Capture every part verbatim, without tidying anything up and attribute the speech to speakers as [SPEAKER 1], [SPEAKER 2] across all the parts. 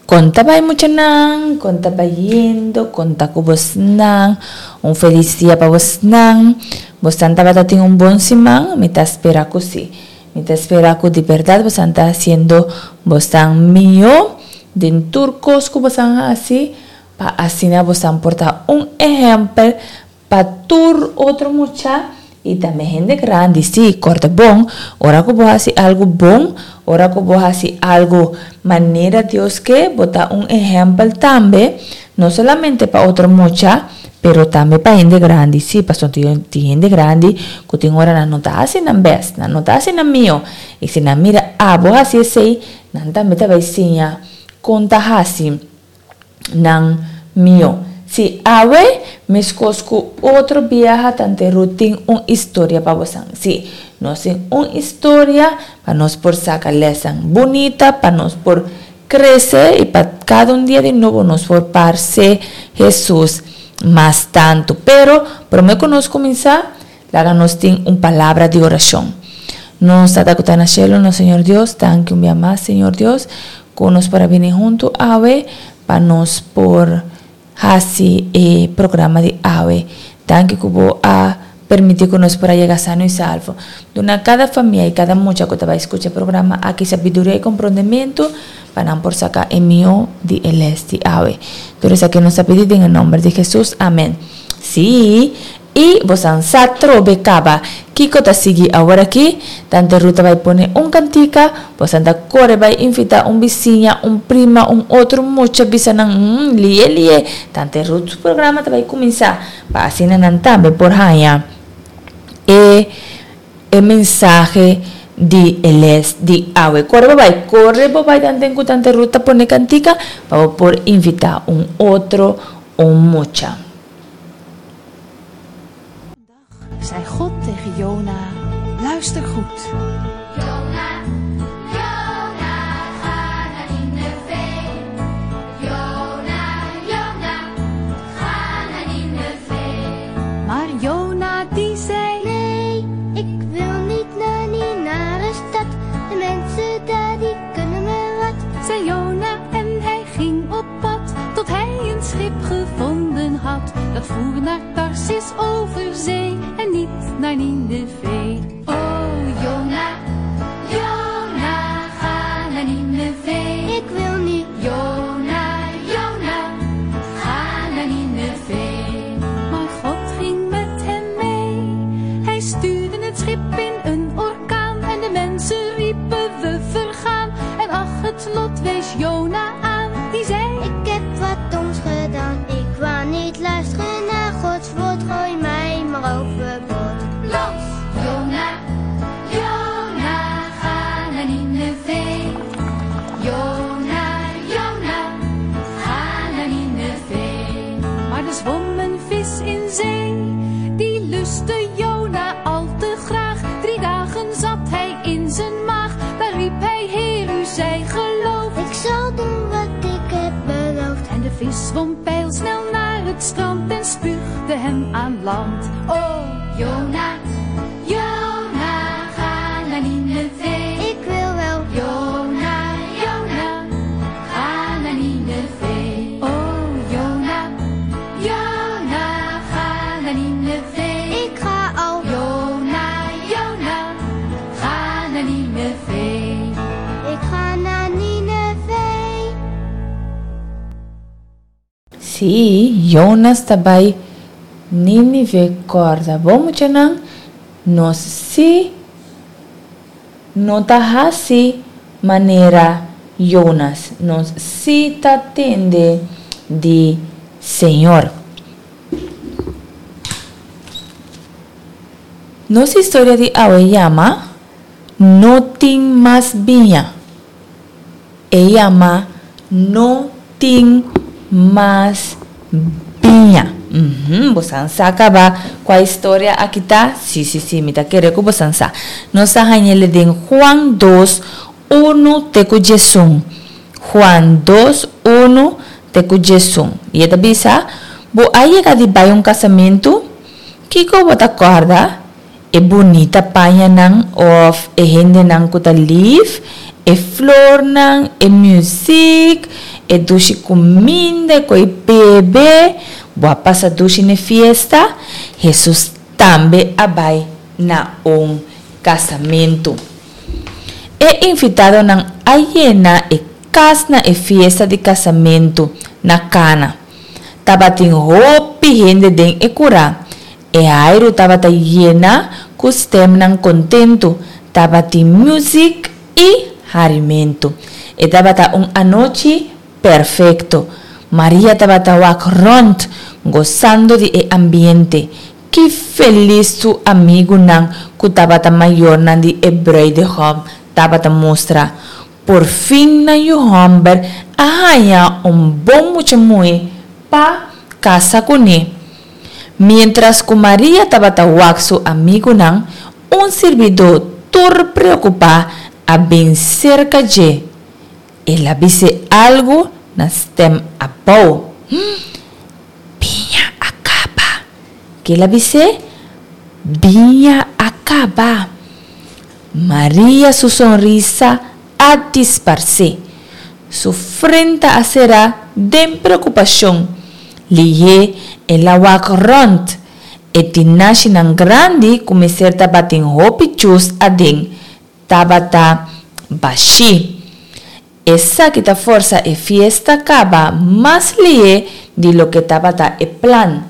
[SPEAKER 1] Conta vai mucha nang, conta vai yendo, conta com vos nang, um feliz dia para vos nang. Vos tanta vai ter um bom semana, me tá espera com si. Me tá espera com de verdade, vos tanta haciendo vos tan mío, de turcos que vos tan assim, para assim vos tan portar um exemplo para tur outro mucha. E também gente grande, sim, corta bom. Ora que vou fazer algo bom, ora que vou fazer algo maneira Deus que botar um exemplo também, não somente para outro mucha, pero também para gente grande, sim, pastor, tem gente grande que tem hora não tá assim na best, não tá assim na mio, e se na mira, ah, vou fazer sei, não também tá vai sim, conta assim, não mio. Si awe, mes cosco outro viaja tante rutin uma história para vocês. Si, nós tem uma história para nós por sacar lição bonita, para nós por crescer e para cada um dia de novo nós por parecer Jesus mais tanto. Pero, por me que nós começar, lá nós tem uma palavra de oração. Nós está na cielo, no Senhor Deus, thank you, minha mais, Senhor Deus, com nós para vir junto awe, para nós por Hasi e programa de A W E. Tanque que vou a permitir que nós para chegar sano e salvo. Dona cada família e cada mucha que vai escutar o programa aqui sabedoria e compreendimento para não por sacar envio de eleste A W E. Por isso aqui nós pedimos em nome de Jesus. Amém. Sim. E você já trobe caba. Kiko tá seguir agora aqui. Tante Ruta vai pôr um cantica. Você anda corre vai invitar um vizinha, um prima, um outro mucha bisa nang hum, lie lie. Tante Ruta o programa vai começar. Para assim não também por hanya. E e mensagem de eles de awe. Corre vai corre vai tante com Tante Ruta pôr cantica para por invitar um outro um mucha.
[SPEAKER 2] Zei God tegen Jona, luister goed.
[SPEAKER 3] Jona, Jona, ga naar Nineve. Jona, Jona, ga naar Nineve.
[SPEAKER 2] Maar Jona die zei,
[SPEAKER 4] nee, ik wil niet naar die nare stad. De mensen daar die kunnen me wat.
[SPEAKER 2] Zei Jona en hij ging op pad, tot hij een schip gevonden had. Dat voer naar Tarsis over zee en niet naar Nineve.
[SPEAKER 3] Oh Jona, Jona, ga naar Nineve.
[SPEAKER 4] Ik wil niet.
[SPEAKER 3] Jona, Jona, ga naar Nineve.
[SPEAKER 2] Maar God ging met hem mee. Hij stuurde het schip in een orkaan en de mensen riepen we vergaan. En ach, het lot wees Jona aan, die zei,
[SPEAKER 4] ik heb wat doms gedaan. Ik wou niet luisteren naar Gods woord. Gooi mij maar overboord.
[SPEAKER 3] Los, Jona, Jona, ga naar Nineve. Jona, Jona, ga naar Nineve.
[SPEAKER 2] maar er zwom een vis in zee. Die lustte Jona al te graag. Drie dagen zat hij in zijn maag. Daar riep hij, Heer, u zij geloof.
[SPEAKER 4] Ik zal doen wat ik heb beloofd.
[SPEAKER 2] En de vis zwom pijlsnel naar het strand en spuugde hem aan land.
[SPEAKER 3] Oh, Jona, Jona, ga naar Nineve.
[SPEAKER 4] Ik wil wel.
[SPEAKER 3] Jona, Jona, ga naar Nineve. Oh, Jona, Jona, ga naar Nineve.
[SPEAKER 4] Ik ga al.
[SPEAKER 3] Jona, Jona, ga naar Nineve.
[SPEAKER 4] Ik ga naar Nineve.
[SPEAKER 1] Si, Jonas está bij Nínive corda. Vamos janang nos si nota hasi maneira Jonas nos si tatende de Senhor. Nossa história de Aweyama não tem mais vinha. Eyama não tem mais vinha. Uhum, bosan saca ba com a história aqui tá? Sim, sim, sim, me tá querendo que bosan sa. Nossa rainha le den Juan dois, um teco Jesus. Juan dois, um teco Jesus. E esta bisa, bo aí que de vai um casamento, que ko bota corda, é bonita panha nang of é gente nang kuta live, é flor nang, é music, e dushi comida coi bebê, boa passa dushi na festa, Jesus também abai na um casamento. É invitado na ayena e casna e festa de casamento na cana. Tava tem roupa gente den e cura. E airo tava ta yena custem nang contento. Tava tem music e harimento. E tava ta um anoche perfecto. Maria tava ta wak rond, gozando de e ambiente. Que feliz su amigo nang kutaba ta mayor nang di e bride hom taba ta mostra. Por fin na yu homber ahaya un bom mucho muy pa casa con él. Mientras que María taba ta wak su amigo nang, un servidor tur preocupa a bien cerca de. Él avise algo na stem apau. Binha acaba. Que él avise? Binha acaba. María su sonrisa a disparse. Su frente será de preocupación. Liye el agua rond. Etinashi nan grande come certa batin hopi chus ading. Tabata bashi. Esa que ta forza e fiesta acaba más liye de lo que tabata e plan.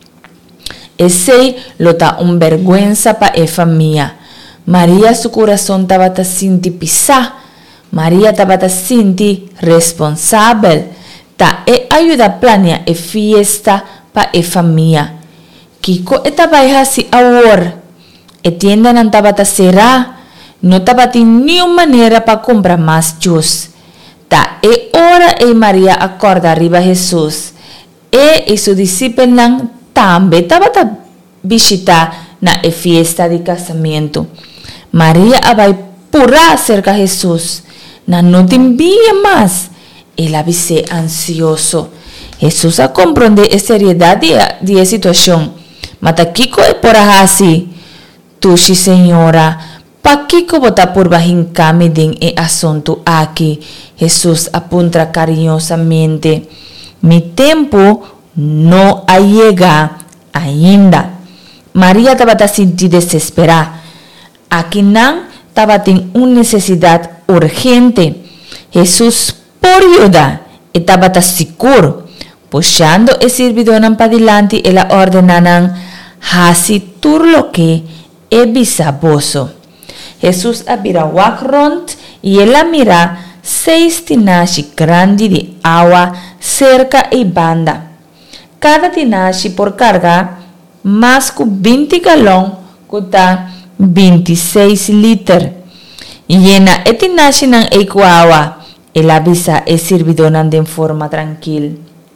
[SPEAKER 1] Ese lo ta un vergüenza pa e familia. María su corazón tabata sinti pisa. María tabata sinti responsable. Ta e ayuda plania e fiesta pa e familia. Kiko e tabaiha si awor. E tienda nan tabata será. No tabati ni una manera pa comprar más juice. Ta e ora e María acorda arriba Jesús. E e su discípulo nan tambe tabata visita na e fiesta de casamento. María abai pura cerca a Jesús. Na no te envía más. Él avise ansioso. Jesús a comprende a seriedad de la situación. Mata Kiko e por así. Tushi señora. Pa Kiko bota por bajín kami din e asunto aquí. Jesús apunta cariñosamente. Mi tiempo no ha llegado ainda. María estaba sinti desesperada. Aquí nan estaba en una necesidad urgente. Jesús por ayuda estaba seguro. Puxando el servidor para adelante, ela ordenanan hasi tur lo que é bisaboso. Jesús abira wakront y ela mira seis tinashi grande de agua cerca e banda. Cada tinashi por carga más que veinte galón custa veintiséis litros. Llena e tinashi nan eco agua. Ela avisa el servidor nan de forma tranquila.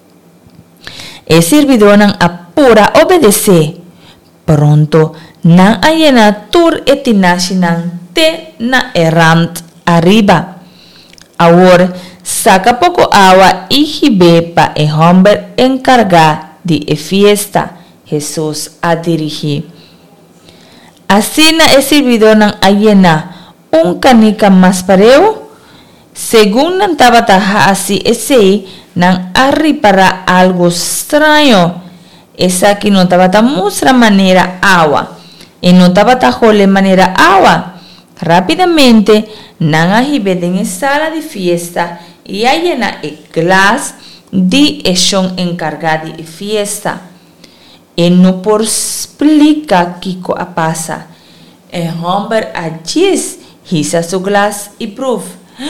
[SPEAKER 1] El servidor nan apura obedece. Pronto nan ayena tur e tinashi nan te na errant arriba. Ahora saca poco agua y jibe pa el hombre encargado de la fiesta. Jesús a dirigir. Así na el servidor nan ayena un canica más pareo. Según nan tabataja así ese nan arribara algo extraño. Esa que no tabata muestra manera agua. Y no tabata jole manera agua. Rápidamente nan ajibe en sala de fiesta y ayena el glass de eshon encargado de fiesta. E no por explica Kiko a pasa. El hombre agis hisa su glass y proof.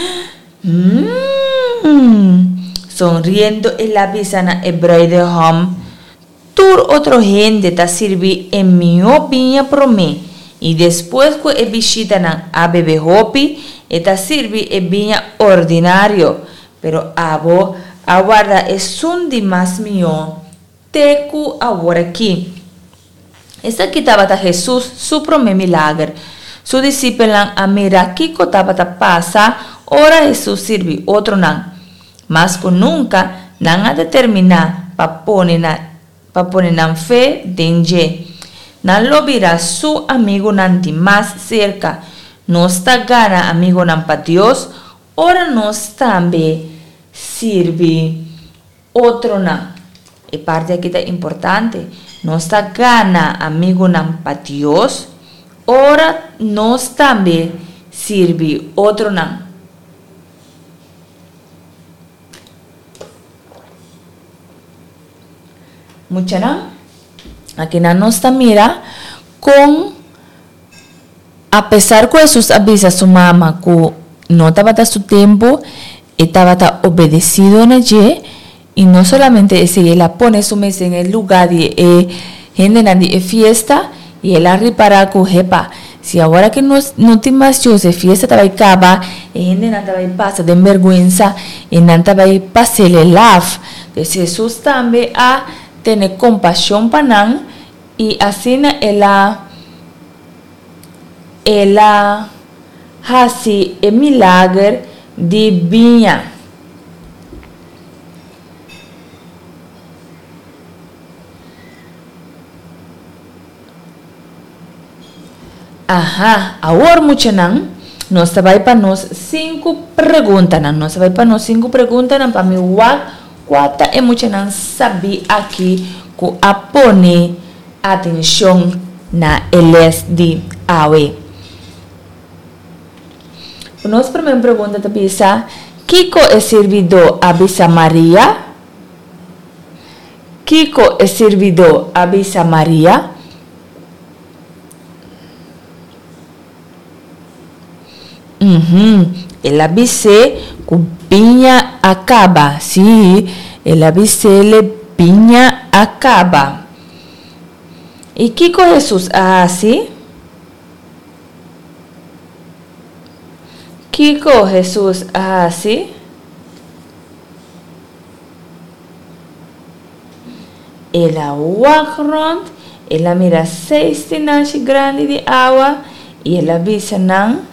[SPEAKER 1] Mm. Sonriendo el avisana hebreo de hom. Tur otro gente ta sirvi en mi opinión pro mí. Y después que e visita nan a bebe hopi, eta sirvi e viña ordinario. Pero abo aguarda es un di más mío. Teku ahora aquí. Esta aquí tabata Jesús su prome milagre. Su discípulo a mira Kiko tabata pasa. Ora Jesús sirvi otro nan. Mas que nunca nan a determinar pa poner pa poner nan fe denje. Nan lo vira su amigo nan di más cerca. No está gana amigo nan pa Dios. Ora nos también sirve otro nan. E parte aqui tá importante. Nós tá gana amigo nan para Deus, ora nós também sirve outro nan. Mucha nan. Aqui na nós tá mira com a pesar que Jesus avisa a su mamá que no estaba a su tiempo, estaba obedecido en allí, y no solamente ese, él pone su mesa en el lugar de eh, gente de fiesta, y él repara que jepa, si ahora que no, no te más yo de fiesta estaba acaba, y gente no estaba pasa de vergüenza, y no estaba pasarle love, entonces Jesús también a tener compasión para nan, y así él a ela hace el milagre de vinha. Ajá, ahora mucho nan, nos vai para nos cinco preguntas, nan, nos vai para nos cinco preguntas, nan, para mi wak, cuatro e mucho nan sabe aqui que a pone atención na eles de awe. Nossa primeira pergunta é bisa, Kiko é servidor avisa Maria? Kiko é servidor avisa Maria? Uhum. Ela avise que pinha acaba. Sim, ela avise le pinha acaba. E Kiko Jesus assim? Kiko Jesus así. Ela walk ela mira seis tinache grande de agua y ela visa nan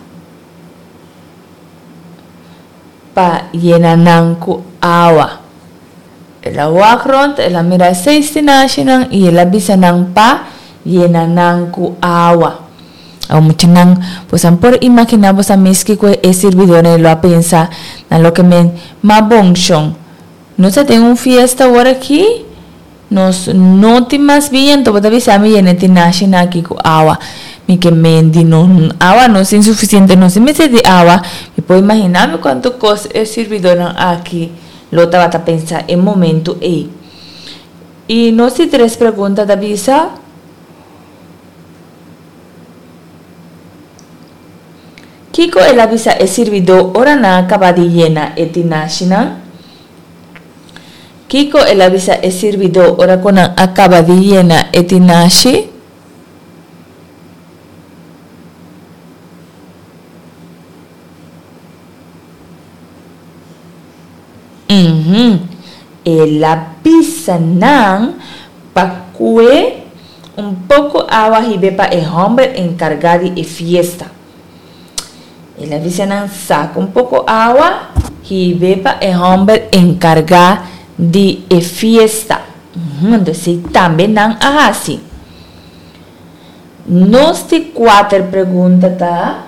[SPEAKER 1] pa llena nan ku agua. Ela walk around, ela mira seis tinache nan y ela visa nan pa llena nan ku agua. O mucho nan, pues han por imaginar vos a mí que es servidor en lo a pensar en lo que me ma bonchon. No se tengo un fiesta ahora aquí, nos no te más bien, todo te avisa mi en el national aquí con agua, mi que me di no agua no es insuficiente, no se me se de agua, y puedo imaginarme cuánto cosa es servidor aquí, lo te va a pensar en momento e. Y no sé tres preguntas te avisa. Kiko el avisa el servidor ora na acaba de llena etinational. Kiko el avisa el servidor ora con acaba de llena etinashi. Mhm. El avisa nan pa que un poco agua y bepa el hombre encargado de fiesta. Ele avisa nan saca um pouco água e beba é homem encargar de a fiesta. Então, também não é assim. Nós temos quatro perguntas, tá?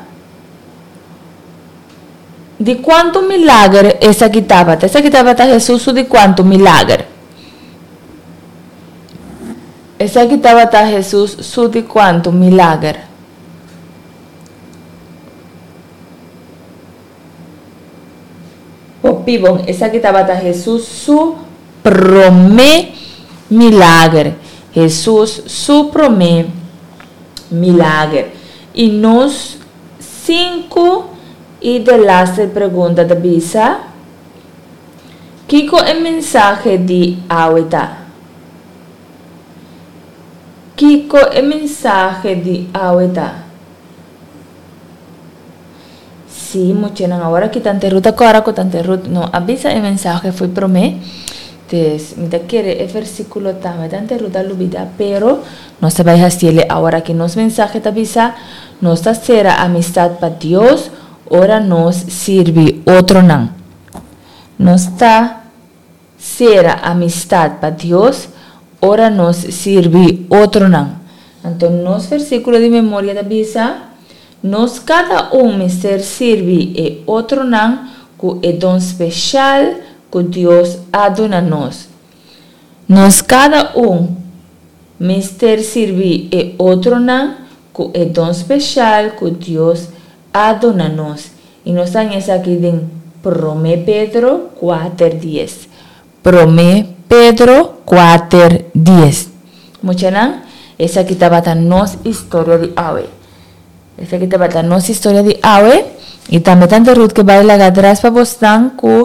[SPEAKER 1] De quanto milagre essa aqui estava? Essa aqui estava Jesus de quanto milagre? Essa aqui estava Jesus de quanto milagre? Pibon, esa que estaba Jesús su promé milagre. Jesús su promé milagre. Y nos cinco y de las preguntas de visa. Kiko el mensaje de ahorita. Kiko el mensaje de ahorita. Sí, mucho nan ahora que tante ruta ahora que tante ruta no avisa el mensaje fue promé. Entonces, me quiere el versículo también tante ruta lo vida, pero no se vaya a hacerle ahora que nos mensaje te avisa, nos será amistad para Dios, ahora nos sirve otro nan. Nos está será amistad para Dios, ahora nos sirve otro nan. Entonces, nos versículo de memoria te avisa. Nos cada um ser sirve e outro nan com é dom especial que Deus ha dado a nós. Nós cada um mister servir e outro não, que é dom especial que Deus ha dado a nós. E nós estamos aqui em primeiro Pedro quatro dez. primeiro Pedro quatro dez. Mucha não? Essa aqui está a nossa história de hoje. Essa aqui está a nossa história de hoje. E também tanta Ruth que vai lá atrás para você que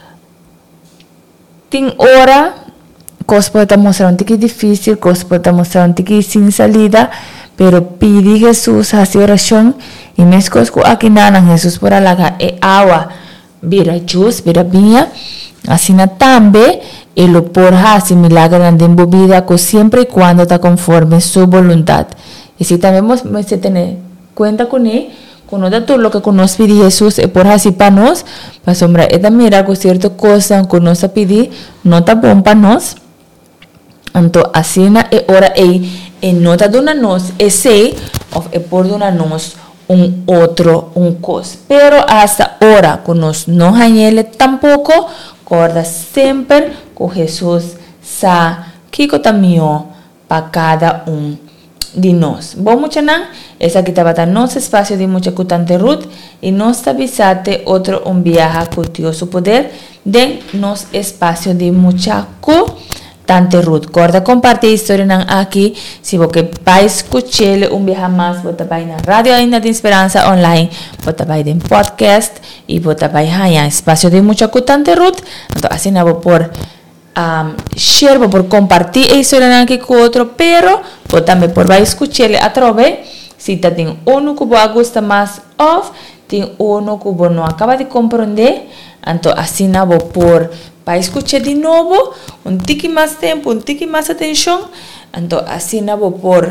[SPEAKER 1] tem hora, coisa pode mostrar um tique difícil, coisa pode mostrar um tique sem salida, pero pedi Jesus a oração e mesmo coisa que aqui não, Jesus por lá é água, vira jus, vira vinha, assim também ele por fazer milagre na vida que sempre e quando está conforme sua vontade. E se também você tem conta com ele, quando todo o que nós pedimos Jesus é por fazer para nós, para sombra é da mira que certa coisa que nós pedimos não está bom para nós. Então assim é hora aí e não está dando a nós esse ou é por dando a nós um outro um coisa. Pero hasta hora que nós não ganhamos tampouco, corda sempre que Jesus sabe que está melhor para cada um de nós. Bom, mucha não? Essa aqui estava no nosso espaço de mucha cutante Ruth e nós avisate outro um viaje com Deus o poder de nosso espaço de mucha cutante Ruth. Corda compartilhar a história aqui. Se você vai escutar um viaje mais, você vai na rádio ainda de Esperança online, você vai em podcast e você vai ganhar espaço de mucha cutante Ruth. Então assim não vou por Um, share por compartir a história aqui com outro, pero você também por vai escutar a través se tá tem um que você gosta mais of, tem um que você não acaba de compreender, então assim não vou por vai escutar de novo um tique mais tempo, um tique mais atenção, então assim não vou por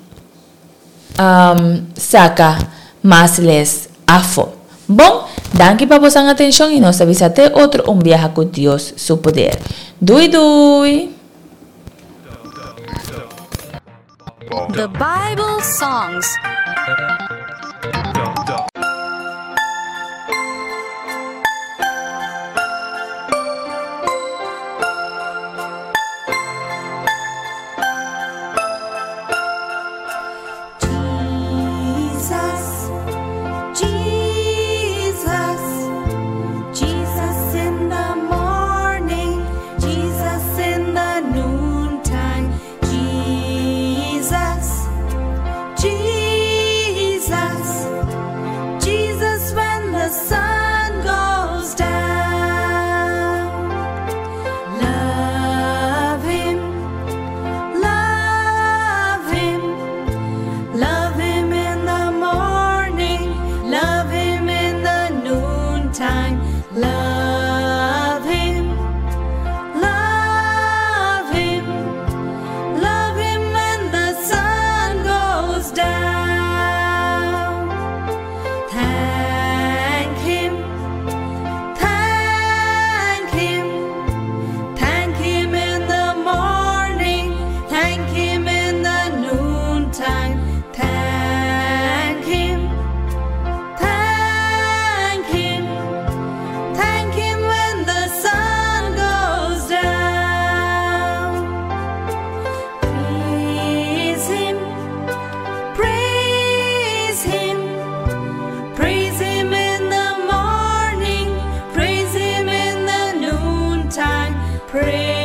[SPEAKER 1] um, saca mais les afo. Bom, danke para vossa atenção e nós avisa até outro um viaje com Deus, seu poder. Dui dui.
[SPEAKER 2] The Bible Songs.
[SPEAKER 3] Praise